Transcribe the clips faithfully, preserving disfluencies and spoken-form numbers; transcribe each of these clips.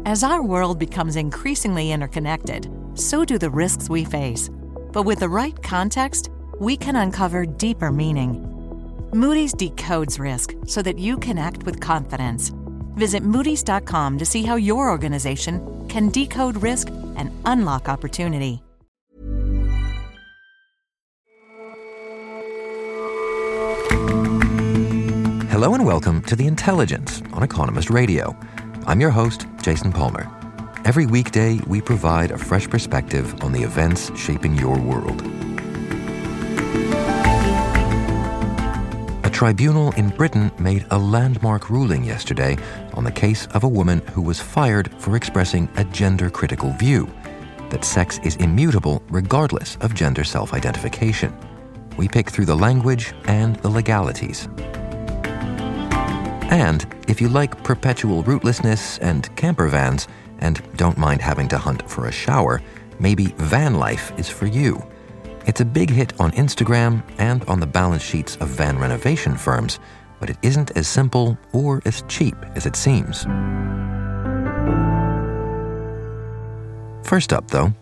As our world becomes increasingly interconnected, so do the risks we face. But with the right context, we can uncover deeper meaning. Moody's decodes risk so that you can act with confidence. Visit Moody's dot com to see how your organization can decode risk and unlock opportunity. Hello and welcome to The Intelligence on Economist Radio. I'm your host, Jason Palmer. Every weekday, we provide a fresh perspective on the events shaping your world. A tribunal in Britain made a landmark ruling yesterday on the case of a woman who was fired for expressing a gender-critical view, that sex is immutable regardless of gender self-identification. We pick through the language and the legalities. And if you like perpetual rootlessness and camper vans and don't mind having to hunt for a shower, maybe van life is for you. It's a big hit on Instagram and on the balance sheets of van renovation firms, but it isn't as simple or as cheap as it seems. First up, though,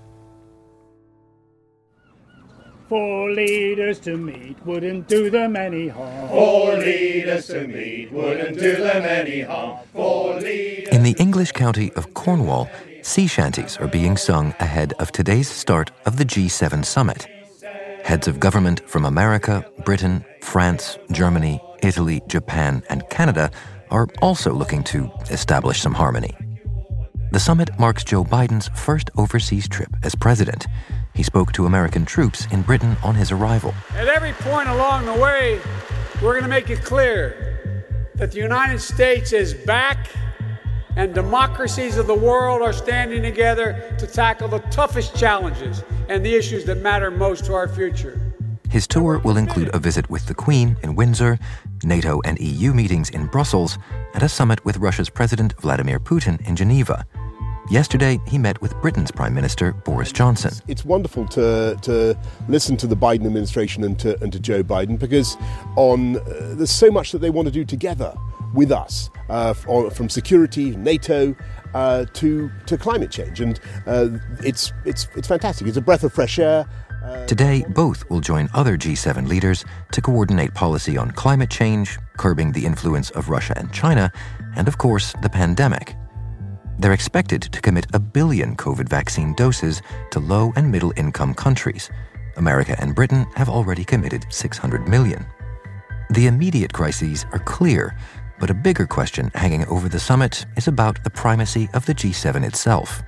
Four leaders to meet wouldn't do them any harm. Four leaders to meet wouldn't do them any harm. Four leaders. In the English county of Cornwall, sea shanties are being sung ahead of today's start of the G seven summit. Heads of government from America, Britain, France, Germany, Italy, Japan, and Canada are also looking to establish some harmony. The summit marks Joe Biden's first overseas trip as president. He spoke to American troops in Britain on his arrival. At every point along the way, we're going to make it clear that the United States is back and democracies of the world are standing together to tackle the toughest challenges and the issues that matter most to our future. His tour will include a visit with the Queen in Windsor, NATO and E U meetings in Brussels, and a summit with Russia's President Vladimir Putin in Geneva. Yesterday, he met with Britain's Prime Minister Boris Johnson. It's wonderful to to listen to the Biden administration and to, and to Joe Biden because on uh, there's so much that they want to do together with us, uh, from security, NATO, uh, to to climate change, and uh, it's it's it's fantastic. It's a breath of fresh air. Uh, Today, both will join other G seven leaders to coordinate policy on climate change, curbing the influence of Russia and China, and of course, the pandemic. They're expected to commit a billion COVID vaccine doses to low and middle income countries. America and Britain have already committed six hundred million. The immediate crises are clear, but a bigger question hanging over the summit is about the primacy of the G seven itself.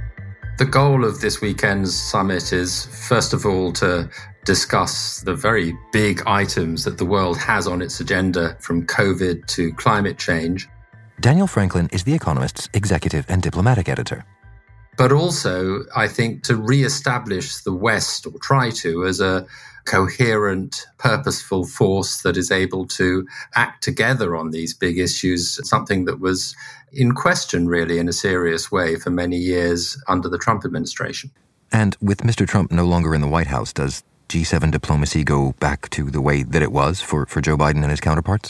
The goal of this weekend's summit is, first of all, to discuss the very big items that the world has on its agenda, from COVID to climate change. Daniel Franklin is The Economist's executive and diplomatic editor. But also, I think, to re-establish the West, or try to, as a coherent, purposeful force that is able to act together on these big issues, something that was in question, really, in a serious way for many years under the Trump administration. And with Mister Trump no longer in the White House, does G seven diplomacy go back to the way that it was for, for Joe Biden and his counterparts?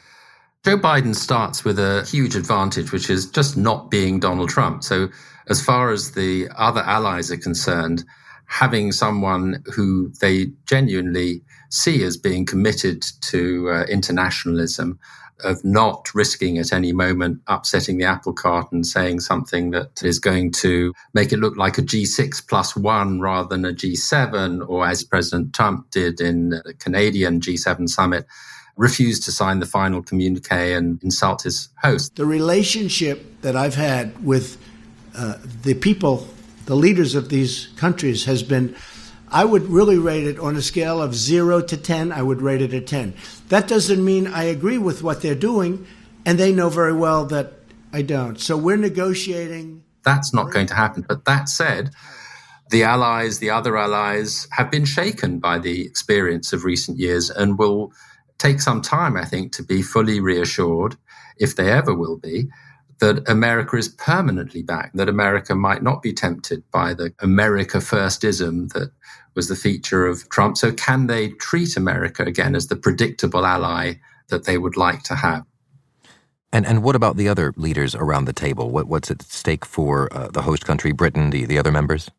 Joe Biden starts with a huge advantage, which is just not being Donald Trump. So as far as the other allies are concerned, having someone who they genuinely see as being committed to uh, internationalism, of not risking at any moment upsetting the apple cart and saying something that is going to make it look like a G six plus one rather than a G seven, or as President Trump did in the Canadian G seven summit, refused to sign the final communique and insult his host. The relationship that I've had with uh, the people, the leaders of these countries, has been, I would really rate it on a scale of zero to ten, I would rate it a ten. That doesn't mean I agree with what they're doing, and they know very well that I don't. So we're negotiating. That's not going to happen. But that said, the allies, the other allies, have been shaken by the experience of recent years and will take some time, I think, to be fully reassured, if they ever will be, that America is permanently back, that America might not be tempted by the America firstism that was the feature of Trump. So can they treat America again as the predictable ally that they would like to have? And and what about the other leaders around the table? What what's at stake for uh, the host country, Britain, the, the other members?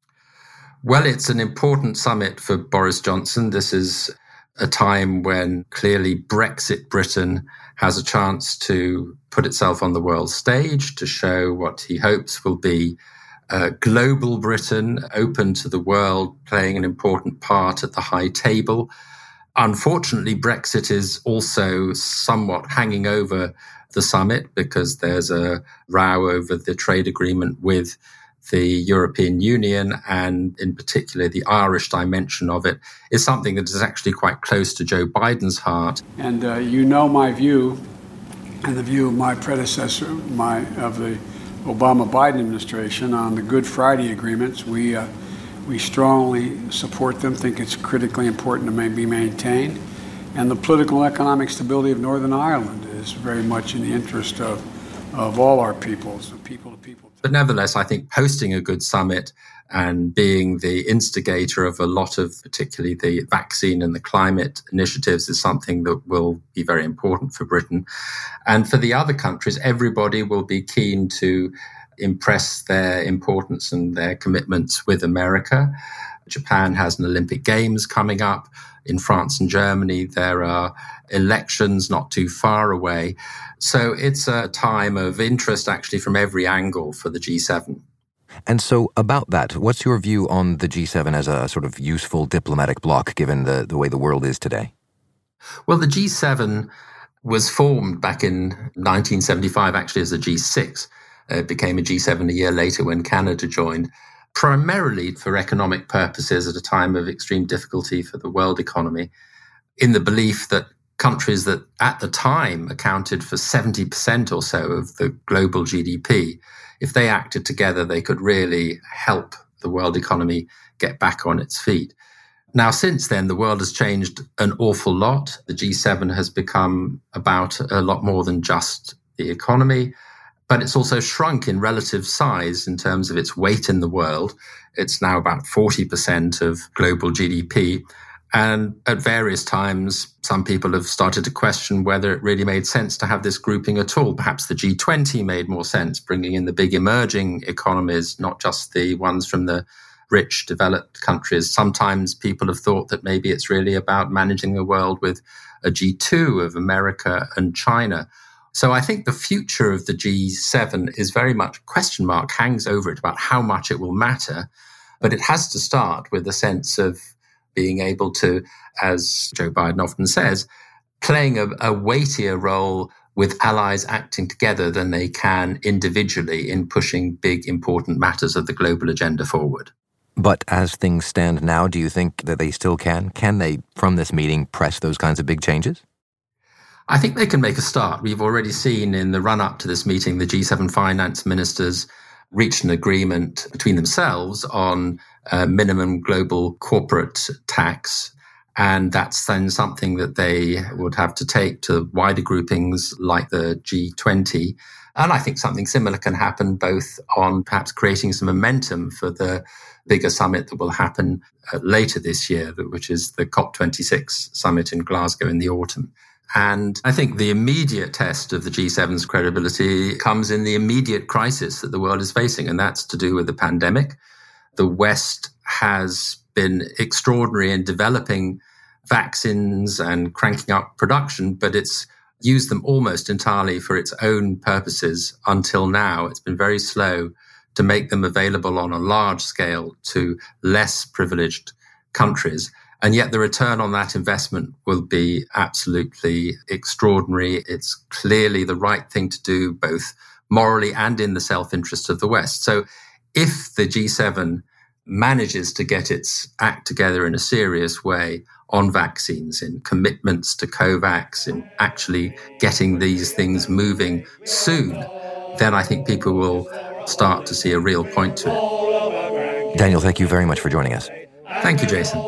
Well, it's an important summit for Boris Johnson. This is a time when clearly Brexit Britain has a chance to put itself on the world stage, to show what he hopes will be a global Britain, open to the world, playing an important part at the high table. Unfortunately, Brexit is also somewhat hanging over the summit because there's a row over the trade agreement with the European Union, and in particular the Irish dimension of it is something that is actually quite close to Joe Biden's heart. And uh, you know my view and the view of my predecessor, my of the Obama-Biden administration on the Good Friday agreements. We uh, we strongly support them, think it's critically important to be maintained. And the political and economic stability of Northern Ireland is very much in the interest of, of all our peoples, people to people. But nevertheless, I think hosting a good summit and being the instigator of a lot of particularly the vaccine and the climate initiatives is something that will be very important for Britain. And for the other countries, everybody will be keen to impress their importance and their commitments with America. Japan has an Olympic Games coming up. In France and Germany, there are elections not too far away. So it's a time of interest actually from every angle for the G seven. And so about that, what's your view on the G seven as a sort of useful diplomatic bloc given the, the way the world is today? Well, the G seven was formed back in nineteen seventy-five actually as a G six. It became a G seven a year later when Canada joined, primarily for economic purposes at a time of extreme difficulty for the world economy, in the belief that countries that at the time accounted for seventy percent or so of the global G D P, if they acted together, they could really help the world economy get back on its feet. Now, since then, the world has changed an awful lot. The G seven has become about a lot more than just the economy, but it's also shrunk in relative size in terms of its weight in the world. It's now about forty percent of global G D P. And at various times, some people have started to question whether it really made sense to have this grouping at all. Perhaps the G twenty made more sense, bringing in the big emerging economies, not just the ones from the rich, developed countries. Sometimes people have thought that maybe it's really about managing the world with a G two of America and China. So I think the future of the G seven is very much question mark hangs over it about how much it will matter. But it has to start with a sense of being able to, as Joe Biden often says, playing a, a weightier role with allies acting together than they can individually in pushing big, important matters of the global agenda forward. But as things stand now, do you think that they still can? Can they, from this meeting, press those kinds of big changes? I think they can make a start. We've already seen in the run-up to this meeting, the G seven finance ministers reached an agreement between themselves on a minimum global corporate tax. And that's then something that they would have to take to wider groupings like the G twenty. And I think something similar can happen both on perhaps creating some momentum for the bigger summit that will happen uh, later this year, which is the COP twenty-six summit in Glasgow in the autumn. And I think the immediate test of the G seven's credibility comes in the immediate crisis that the world is facing, and that's to do with the pandemic. The West has been extraordinary in developing vaccines and cranking up production, but it's used them almost entirely for its own purposes until now. It's been very slow to make them available on a large scale to less privileged countries. And yet the return on that investment will be absolutely extraordinary. It's clearly the right thing to do, both morally and in the self-interest of the West. So if the G seven manages to get its act together in a serious way on vaccines, in commitments to COVAX, in actually getting these things moving soon, then I think people will start to see a real point to it. Daniel, thank you very much for joining us. Thank you, Jason.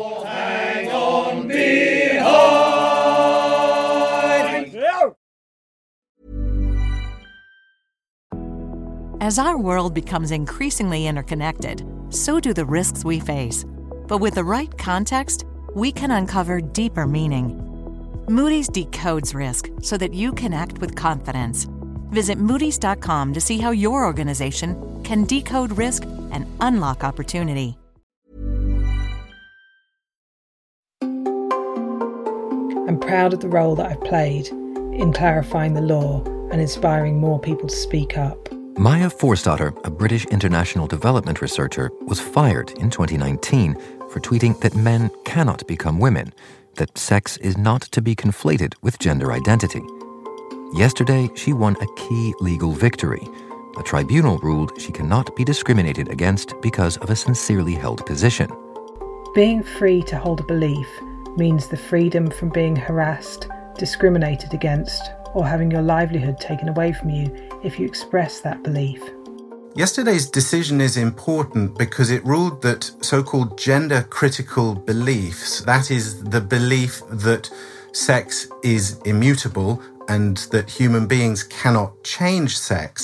As our world becomes increasingly interconnected, so do the risks we face. But with the right context, we can uncover deeper meaning. Moody's decodes risk so that you connect with confidence. Visit Moody's dot com to see how your organization can decode risk and unlock opportunity. I'm proud of the role that I've played in clarifying the law and inspiring more people to speak up. Maya Forstater, a British international development researcher, was fired in twenty nineteen for tweeting that men cannot become women, that sex is not to be conflated with gender identity. Yesterday, she won a key legal victory. A tribunal ruled she cannot be discriminated against because of a sincerely held position. Being free to hold a belief means the freedom from being harassed, discriminated against, or having your livelihood taken away from you if you express that belief. Yesterday's decision is important because it ruled that so-called gender-critical beliefs, that is, the belief that sex is immutable and that human beings cannot change sex,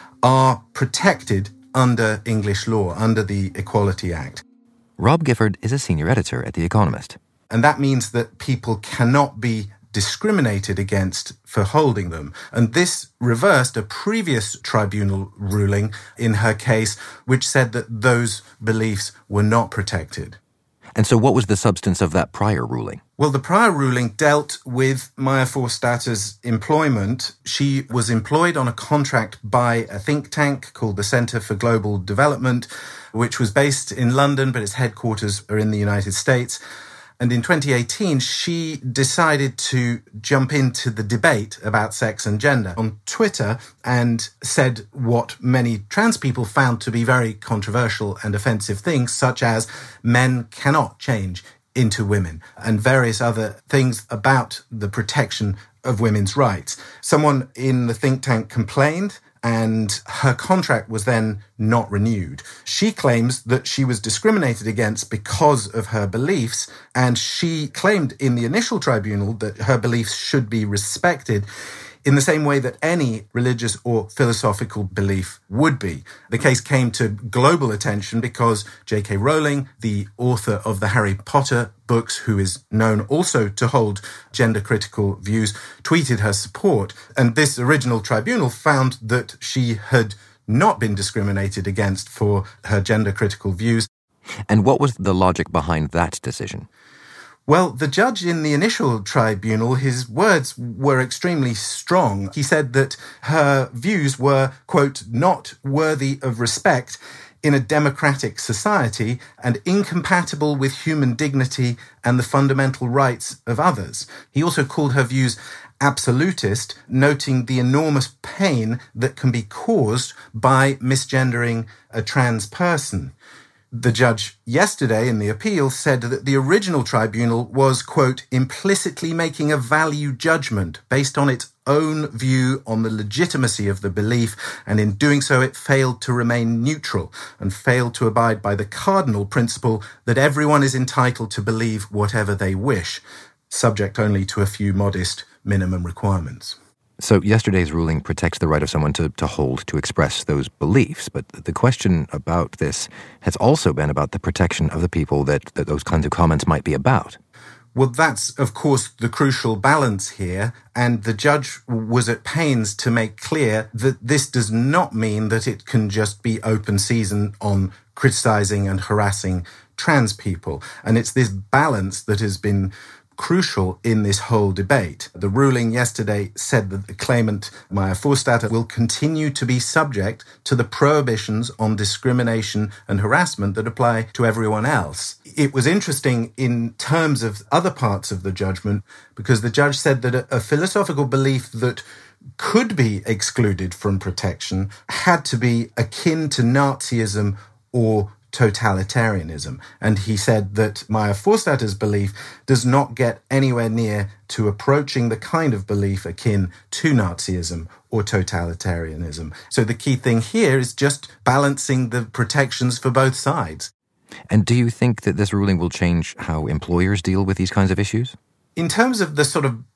are protected under English law, under the Equality Act. Rob Gifford is a senior editor at The Economist. And that means that people cannot be discriminated against for holding them. And this reversed a previous tribunal ruling in her case, which said that those beliefs were not protected. And so what was the substance of that prior ruling? Well, the prior ruling dealt with Maya Forstater's employment. She was employed on a contract by a think tank called the Centre for Global Development, which was based in London, but its headquarters are in the United States. And in twenty eighteen, she decided to jump into the debate about sex and gender on Twitter and said what many trans people found to be very controversial and offensive things, such as men cannot change into women and various other things about the protection of women's rights. Someone in the think tank complained, and her contract was then not renewed. She claims that she was discriminated against because of her beliefs, and she claimed in the initial tribunal that her beliefs should be respected in the same way that any religious or philosophical belief would be. The case came to global attention because J K Rowling, the author of the Harry Potter books, who is known also to hold gender-critical views, tweeted her support. And this original tribunal found that she had not been discriminated against for her gender-critical views. And what was the logic behind that decision? Well, the judge in the initial tribunal, his words were extremely strong. He said that her views were, quote, not worthy of respect in a democratic society and incompatible with human dignity and the fundamental rights of others. He also called her views absolutist, noting the enormous pain that can be caused by misgendering a trans person. The judge yesterday in the appeal said that the original tribunal was, quote, implicitly making a value judgment based on its own view on the legitimacy of the belief, and in doing so it failed to remain neutral and failed to abide by the cardinal principle that everyone is entitled to believe whatever they wish, subject only to a few modest minimum requirements. So yesterday's ruling protects the right of someone to, to hold, to express those beliefs. But the question about this has also been about the protection of the people that, that those kinds of comments might be about. Well, that's, of course, the crucial balance here. And the judge was at pains to make clear that this does not mean that it can just be open season on criticizing and harassing trans people. And it's this balance that has been crucial in this whole debate. The ruling yesterday said that the claimant, Maya Forstater, will continue to be subject to the prohibitions on discrimination and harassment that apply to everyone else. It was interesting in terms of other parts of the judgment because the judge said that a, a philosophical belief that could be excluded from protection had to be akin to Nazism or totalitarianism. And he said that Maya Forstater's belief does not get anywhere near to approaching the kind of belief akin to Nazism or totalitarianism. So the key thing here is just balancing the protections for both sides. And do you think that this ruling will change how employers deal with these kinds of issues? In terms of the sort of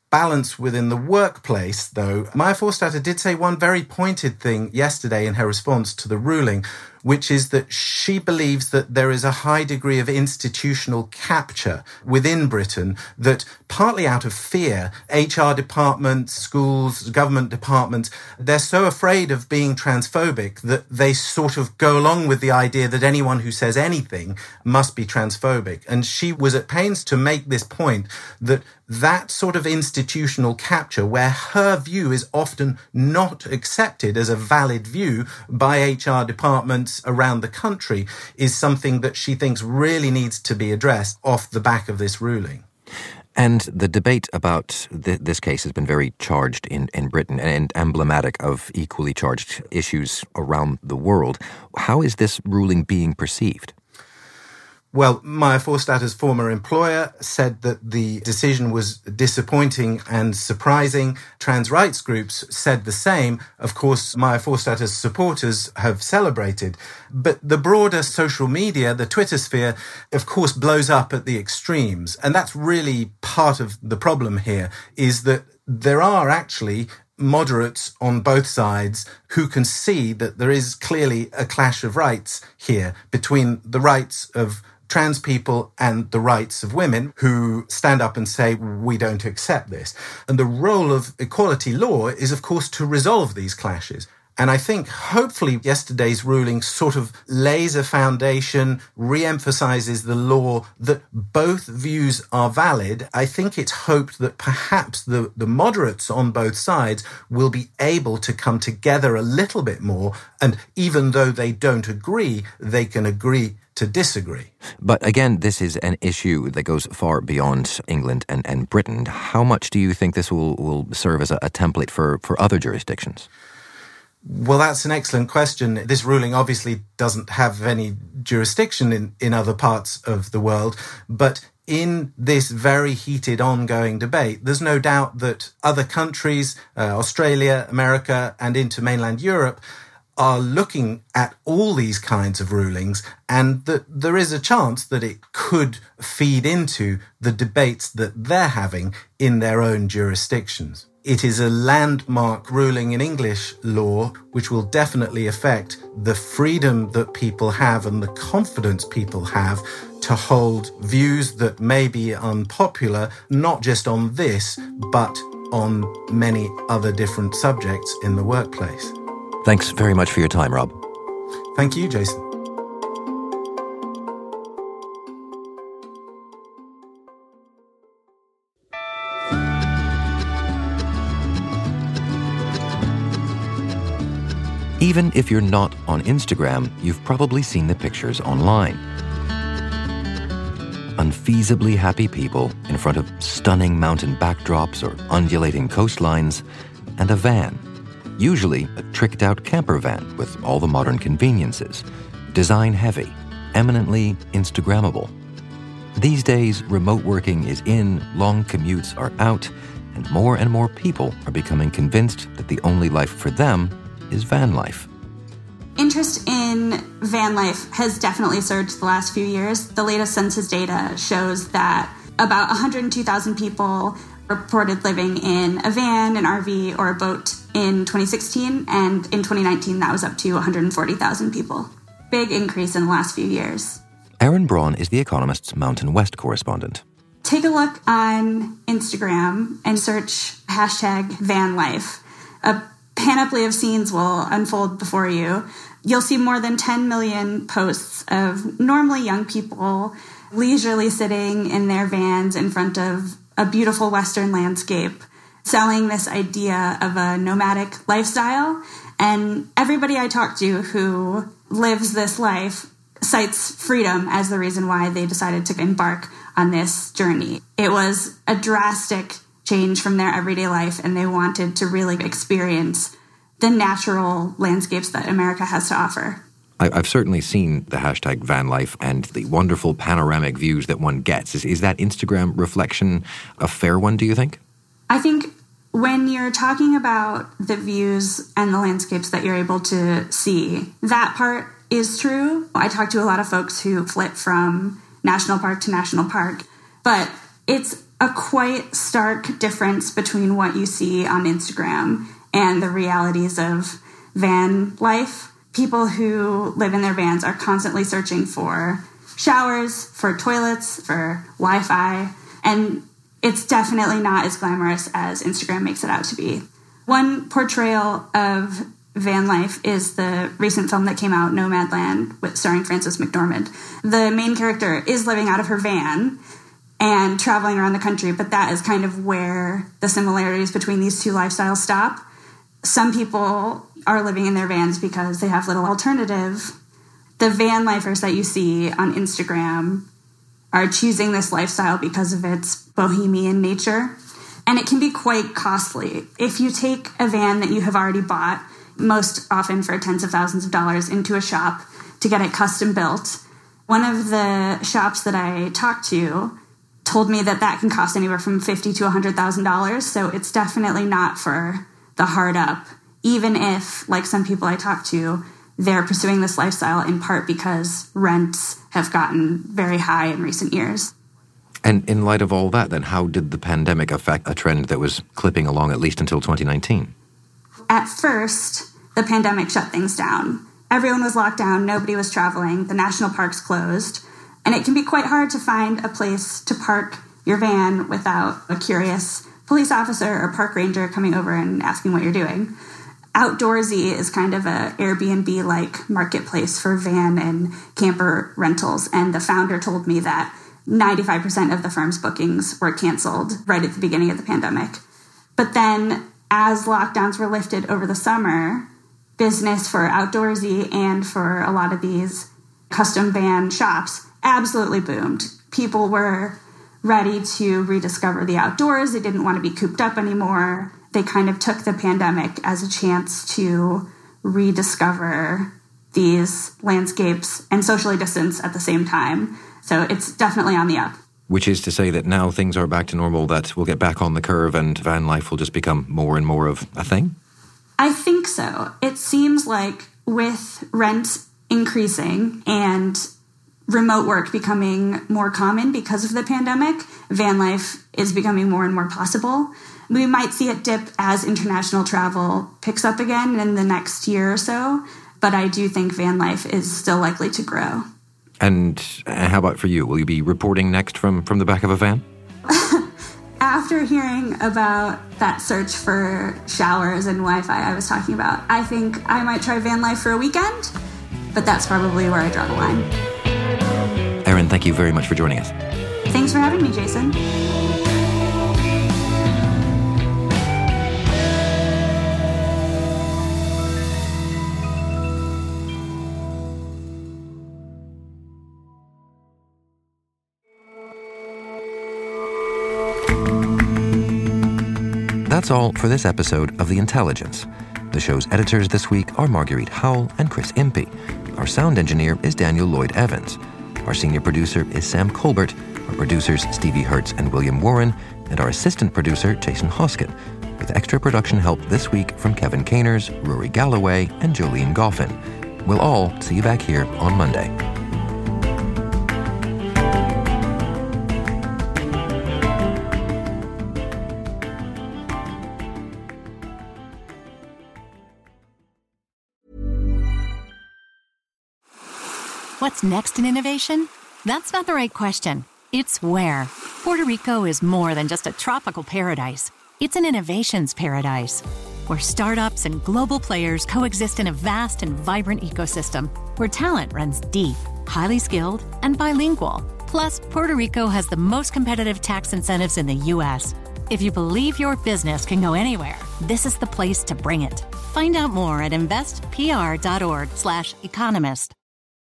balance within the workplace, though, Maya Forstater did say one very pointed thing yesterday in her response to the ruling, which is that she believes that there is a high degree of institutional capture within Britain, that partly out of fear, H R departments, schools, government departments, they're so afraid of being transphobic that they sort of go along with the idea that anyone who says anything must be transphobic. And she was at pains to make this point that that sort of institutional capture, where her view is often not accepted as a valid view by H R departments around the country, is something that she thinks really needs to be addressed off the back of this ruling. And the debate about th- this case has been very charged in, in Britain and emblematic of equally charged issues around the world. How is this ruling being perceived? Well, Maya Forstater's former employer said that the decision was disappointing and surprising. Trans rights groups said the same. Of course, Maya Forstater's supporters have celebrated. But the broader social media, the Twitter sphere, of course, blows up at the extremes. And that's really part of the problem here, is that there are actually moderates on both sides who can see that there is clearly a clash of rights here between the rights of trans people and the rights of women, who stand up and say, we don't accept this. And the role of equality law is, of course, to resolve these clashes. And I think hopefully yesterday's ruling sort of lays a foundation, re-emphasizes the law, that both views are valid. I think it's hoped that perhaps the, the moderates on both sides will be able to come together a little bit more. And even though they don't agree, they can agree to disagree. But again, this is an issue that goes far beyond England and, and Britain. How much do you think this will, will serve as a, a template for, for other jurisdictions? Well, that's an excellent question. This ruling obviously doesn't have any jurisdiction in, in other parts of the world, but in this very heated ongoing debate, there's no doubt that other countries, uh, Australia, America, and into mainland Europe, are looking at all these kinds of rulings, and that there is a chance that it could feed into the debates that they're having in their own jurisdictions. It is a landmark ruling in English law which will definitely affect the freedom that people have and the confidence people have to hold views that may be unpopular, not just on this, but on many other different subjects in the workplace. Thanks very much for your time, Rob. Thank you, Jason. Even if you're not on Instagram, you've probably seen the pictures online. Unfeasibly happy people in front of stunning mountain backdrops or undulating coastlines, and a van. Usually a tricked-out camper van with all the modern conveniences, design-heavy, eminently Instagrammable. These days, remote working is in, long commutes are out, and more and more people are becoming convinced that the only life for them is van life. Interest in van life has definitely surged the last few years. The latest census data shows that about one hundred two thousand people reported living in a van, an R V, or a boat in twenty sixteen, and in twenty nineteen that was up to one hundred forty thousand people. Big increase in the last few years. Erin Braun is The Economist's Mountain West correspondent. Take a look on Instagram and search hashtag van life. A panoply of scenes will unfold before you. You'll see more than ten million posts of normally young people leisurely sitting in their vans in front of a beautiful Western landscape, selling this idea of a nomadic lifestyle. And everybody I talk to who lives this life cites freedom as the reason why they decided to embark on this journey. It was a drastic change from their everyday life, and they wanted to really experience the natural landscapes that America has to offer. I've certainly seen the hashtag van life and the wonderful panoramic views that one gets. Is, is that Instagram reflection a fair one, do you think? I think when you're talking about the views and the landscapes that you're able to see, that part is true. I talk to a lot of folks who flit from national park to national park, but it's a quite stark difference between what you see on Instagram and the realities of van life. People who live in their vans are constantly searching for showers, for toilets, for Wi-Fi, and it's definitely not as glamorous as Instagram makes it out to be. One portrayal of van life is the recent film that came out, Nomadland, with starring Frances McDormand. The main character is living out of her van and traveling around the country, but that is kind of where the similarities between these two lifestyles stop. Some people are living in their vans because they have little alternative. The van lifers that you see on Instagram are choosing this lifestyle because of its bohemian nature, and it can be quite costly. If you take a van that you have already bought, most often for tens of thousands of dollars, into a shop to get it custom built, one of the shops that I talked to told me that that can cost anywhere from fifty thousand dollars to one hundred thousand dollars, so it's definitely not for the hard up, even if, like some people I talked to, they're pursuing this lifestyle in part because rents have gotten very high in recent years. And in light of all that, then, how did the pandemic affect a trend that was clipping along at least until twenty nineteen? At first, the pandemic shut things down. Everyone was locked down, nobody was traveling, the national parks closed, and it can be quite hard to find a place to park your van without a curious police officer or park ranger coming over and asking what you're doing. Outdoorsy is kind of a Airbnb-like marketplace for van and camper rentals, and the founder told me that ninety-five percent of the firm's bookings were canceled right at the beginning of the pandemic. But then, as lockdowns were lifted over the summer, business for Outdoorsy and for a lot of these custom van shops absolutely boomed. People were ready to rediscover the outdoors. They didn't want to be cooped up anymore. They kind of took the pandemic as a chance to rediscover these landscapes and socially distance at the same time. So it's definitely on the up. Which is to say that now things are back to normal, that we'll get back on the curve and van life will just become more and more of a thing? I think so. It seems like with rent increasing and remote work becoming more common because of the pandemic, van life is becoming more and more possible. We might see it dip as international travel picks up again in the next year or so, but I do think van life is still likely to grow. And how about for you? Will you be reporting next from, from the back of a van? After hearing about that search for showers and Wi-Fi I was talking about, I think I might try van life for a weekend, but that's probably where I draw the line. Erin, thank you very much for joining us. Thanks for having me, Jason. That's all for this episode of The Intelligence. The show's editors this week are Marguerite Howell and Chris Impey. Our sound engineer is Daniel Lloyd Evans. Our senior producer is Sam Colbert. Our producers, Stevie Hertz and William Warren. And our assistant producer, Jason Hoskin. With extra production help this week from Kevin Caners, Rory Galloway, and Jolene Goffin. We'll all see you back here on Monday. What's next in innovation? That's not the right question. It's where. Puerto Rico is more than just a tropical paradise. It's an innovations paradise, where startups and global players coexist in a vast and vibrant ecosystem, where talent runs deep, highly skilled, and bilingual. Plus, Puerto Rico has the most competitive tax incentives in the U S. If you believe your business can go anywhere, this is the place to bring it. Find out more at investpr.org slash economist.